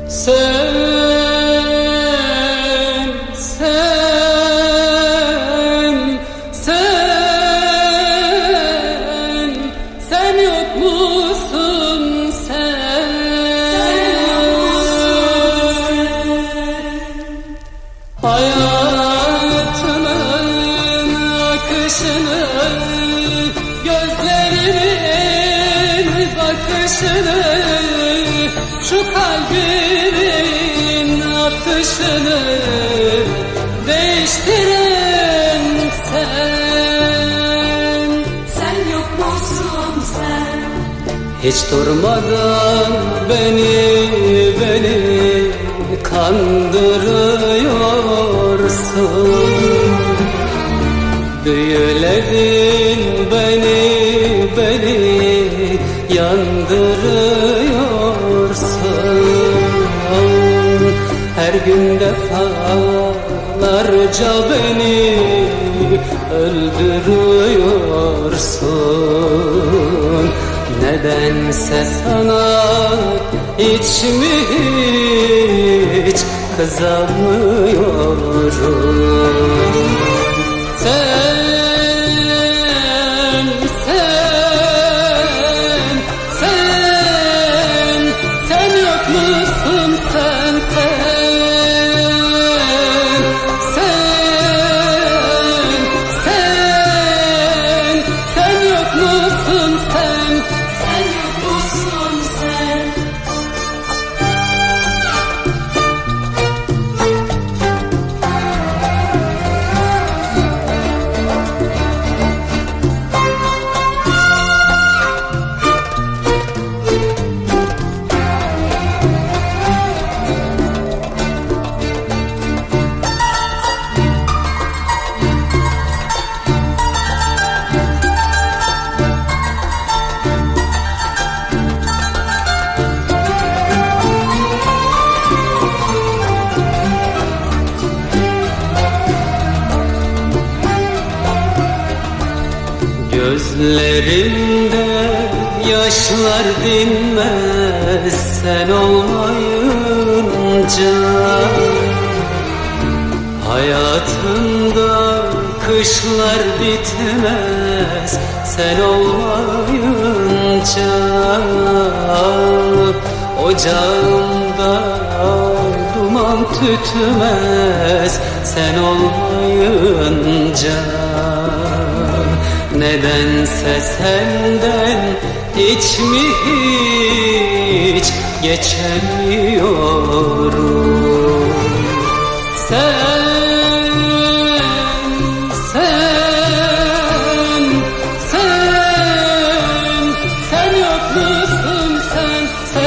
Sen, sen, sen, sen yok musun sen? Hayatımın akışını, gözlerimin bakışını, şu kalbimin atışını değiştiren sen. Sen yok musun sen? Hiç durmadan beni kandırıyorsun. Büyüledin beni yandırıyorsun. Her gün defalarca beni öldürüyorsun. Nedense sana hiç kızamıyorum. Sen yok musun sen? Sen yok musun sen? Sen yok musun sen? Gözlerimde yaşlar dinmez sen olmayınca. Hayatımda kışlar bitmez sen olmayınca. Ocağımda duman tütmez sen olmayınca. Nedense senden hiç geçemiyorum. Sen yok musun sen?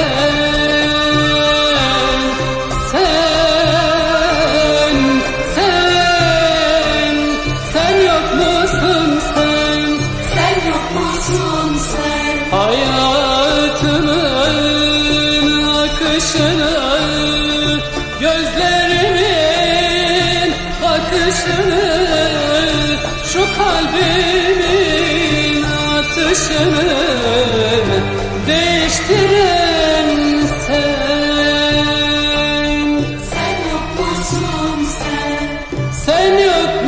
Sen yok musun sen? Sen yok musun sen? Hayatımın akışını, gözlerimin bakışını, şu kalbimin atışını değiştiren sen. Sen yok musun sen? Sen yok